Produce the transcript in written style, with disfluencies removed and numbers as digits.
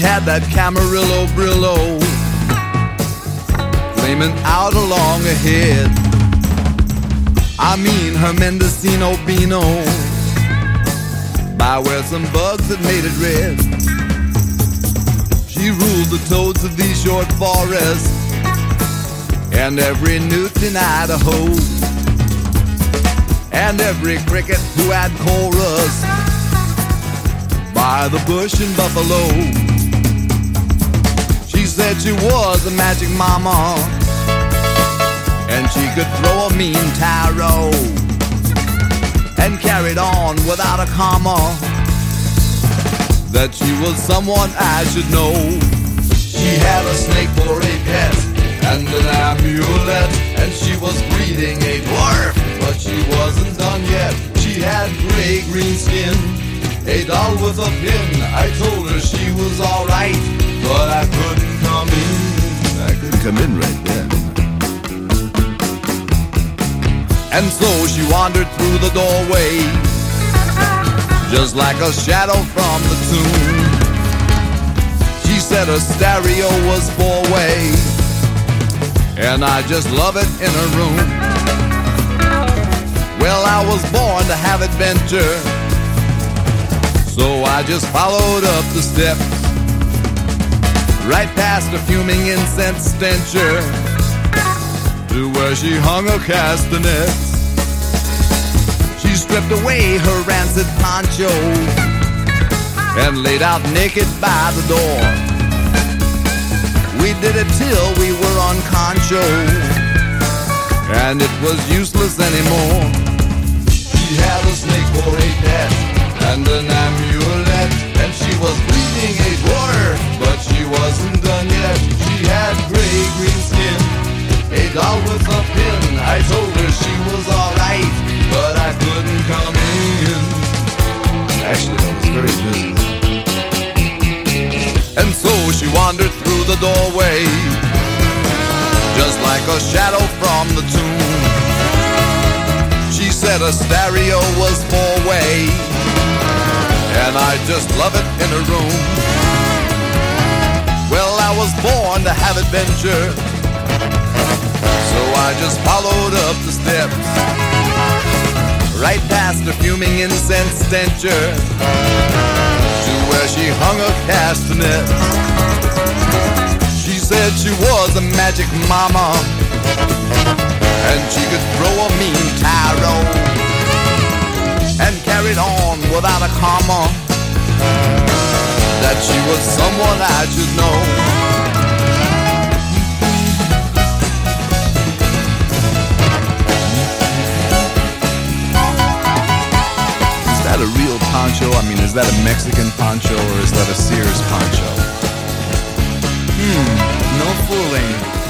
had that Camarillo Brillo flaming out along ahead. I mean her Mendocino Beano, by where some bugs had made it red. She ruled the toads of these short forests and every newt in Idaho, and every cricket who had chorus by the bush in Buffalo. She said she was a magic mama, and she could throw a mean tarot, and carried on without a comma, that she was someone I should know. She had a snake for a pet and an amulet, and she was breeding a dwarf, but she wasn't done yet. She had gray-green skin, a doll with a pin. I told her she was alright, but I couldn't come in. I couldn't come in right then. And so she wandered through the doorway, just like a shadow from the tomb. She said her stereo was four-way, and I just love it in her room. Well, I was born to have adventure, so I just followed up the steps, right past a fuming incense stencher, to where she hung her castanets. She stripped away her rancid poncho and laid out naked by the door. We did it till we were on concho, and it was useless anymore. She had a snake for a pet and an amulet, and she was bleeding a dwarf, but she wasn't done yet. She had gray-green skin, a doll with a pin. I told her she was alright, but I couldn't come in. Actually, I was very busy. And so she wandered through the doorway, just like a shadow from the tomb. She said a stereo was four-way, and I just love it in her room. Well, I was born to have adventure, so I just followed up the steps, right past the fuming incense stencher, to where she hung her castanets. She said she was a magic mama, and she could throw a mean tarot, and carried on without a comma, that she was someone I should know. Is that a real poncho? I mean, is that a Mexican poncho, or is that a Sears poncho? No fooling.